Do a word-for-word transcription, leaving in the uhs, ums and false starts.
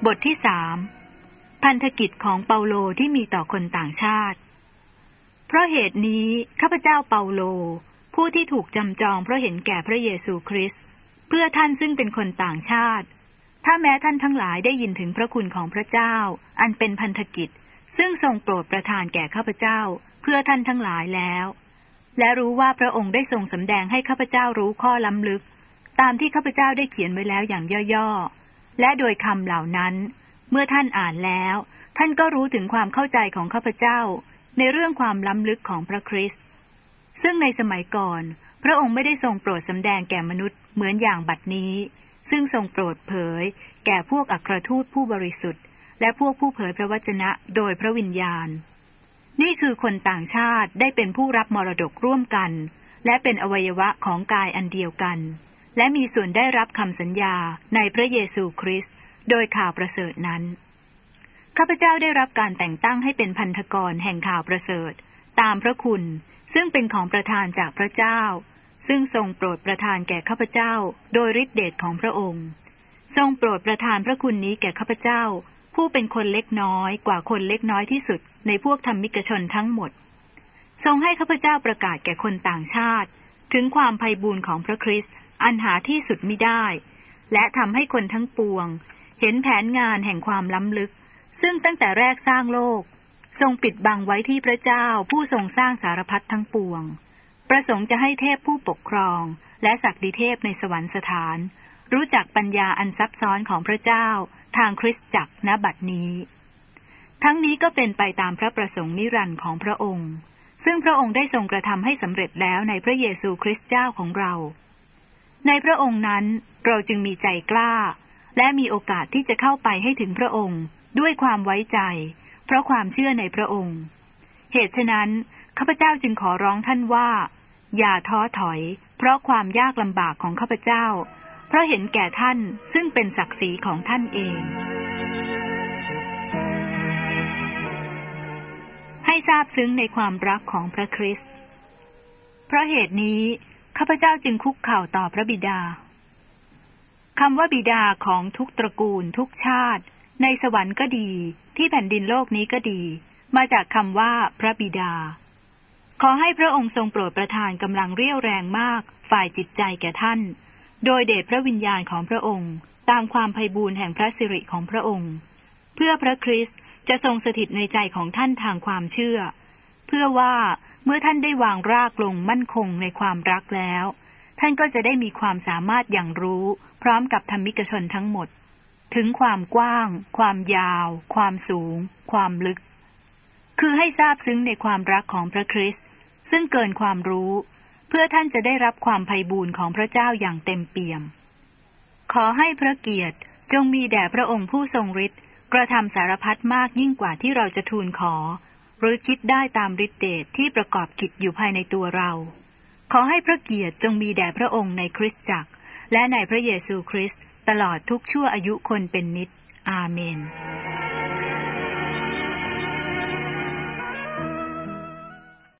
บทที่สามพันธกิจของเปาโลที่มีต่อคนต่างชาติเพราะเหตุนี้ข้าพเจ้าเปาโลผู้ที่ถูกจำจองเพราะเห็นแก่พระเยซูคริสต์เพื่อท่านซึ่งเป็นคนต่างชาติถ้าแม้ท่านทั้งหลายได้ยินถึงพระคุณของพระเจ้าอันเป็นพันธกิจซึ่งทรงโปรดประทานแก่ข้าพเจ้าเพื่อท่านทั้งหลายแล้วและรู้ว่าพระองค์ได้ทรงสำแดงให้ข้าพเจ้ารู้ข้อล้ำลึกตามที่ข้าพเจ้าได้เขียนไว้แล้วอย่างย่อๆและโดยคำเหล่านั้นเมื่อท่านอ่านแล้วท่านก็รู้ถึงความเข้าใจของข้าพเจ้าในเรื่องความล้ำลึกของพระคริสต์ซึ่งในสมัยก่อนพระองค์ไม่ได้ทรงโปรดสำแดงแก่มนุษย์เหมือนอย่างบัดนี้ซึ่งทรงโปรดเผยแก่พวกอัครทูตผู้บริสุทธิ์และพวกผู้เผยพระวจนะโดยพระวิญญาณนี่คือคนต่างชาติได้เป็นผู้รับมรดกร่วมกันและเป็นอวัยวะของกายอันเดียวกันและมีส่วนได้รับคำสัญญาในพระเยซูคริสต์โดยข่าวประเสริฐนั้นข้าพเจ้าได้รับการแต่งตั้งให้เป็นพันธกรแห่งข่าวประเสริฐตามพระคุณซึ่งเป็นของประทานจากพระเจ้าซึ่งทรงโปรดประทานแก่ข้าพเจ้าโดยฤทธิเดชของพระองค์ทรงโปรดประทานพระคุณนี้แก่ข้าพเจ้าผู้เป็นคนเล็กน้อยกว่าคนเล็กน้อยที่สุดในพวกธรรมิกชนทั้งหมดทรงให้ข้าพเจ้าประกาศแก่คนต่างชาติถึงความไพบูลย์ของพระคริสต์อันหาที่สุดมิได้และทำให้คนทั้งปวงเห็นแผนงานแห่งความล้ำลึกซึ่งตั้งแต่แรกสร้างโลกทรงปิดบังไว้ที่พระเจ้าผู้ทรงสร้างสารพัดทั้งปวงประสงค์จะให้เทพผู้ปกครองและศักดิเทพในสวรรคสถานรู้จักปัญญาอันซับซ้อนของพระเจ้าทางคริสตจักรณบัดนี้ทั้งนี้ก็เป็นไปตามพระประสงค์นิรันดร์ของพระองค์ซึ่งพระองค์ได้ทรงกระทำให้สำเร็จแล้วในพระเยซูคริสต์เจ้าของเราในพระองค์นั้นเราจึงมีใจกล้าและมีโอกาสที่จะเข้าไปให้ถึงพระองค์ด้วยความไว้ใจเพราะความเชื่อในพระองค์เหตุฉะนั้นข้าพเจ้าจึงขอร้องท่านว่าอย่าท้อถอยเพราะความยากลำบากของข้าพเจ้าเพราะเห็นแก่ท่านซึ่งเป็นศักดิ์ศรีของท่านเองให้ทราบซึ้งในความรักของพระคริสต์เพราะเหตุนี้ข้าพเจ้าจึงคุกเข่าต่อพระบิดาคำว่าบิดาของทุกตระกูลทุกชาติในสวรรค์ก็ดีที่แผ่นดินโลกนี้ก็ดีมาจากคำว่าพระบิดาขอให้พระองค์ทรงโปรดประทานกำลังเรี่ยวแรงมากฝ่ายจิตใจแก่ท่านโดยเดชพระวิญญาณของพระองค์ตามความไพบูลย์แห่งพระสิริของพระองค์เพื่อพระคริสต์จะทรงสถิตในใจของท่านทางความเชื่อเพื่อว่าเมื่อท่านได้วางรากลงมั่นคงในความรักแล้วท่านก็จะได้มีความสามารถอย่างรู้พร้อมกับธรรมิกชนทั้งหมดถึงความกว้างความยาวความสูงความลึกคือให้ทราบซึ้งในความรักของพระคริสต์ซึ่งเกินความรู้เพื่อท่านจะได้รับความไพบูลย์ของพระเจ้าอย่างเต็มเปี่ยมขอให้พระเกียรติจงมีแด่พระองค์ผู้ทรงฤทธิ์กระทำสารพัดมากยิ่งกว่าที่เราจะทูลขอหรือคิดได้ตามฤทธิเดชที่ประกอบกิจอยู่ภายในตัวเราขอให้พระเกียรติจงมีแด่พระองค์ในคริสตจักรและในพระเยซูคริสต์ตลอดทุกชั่วอายุคนเป็นนิจอาเมน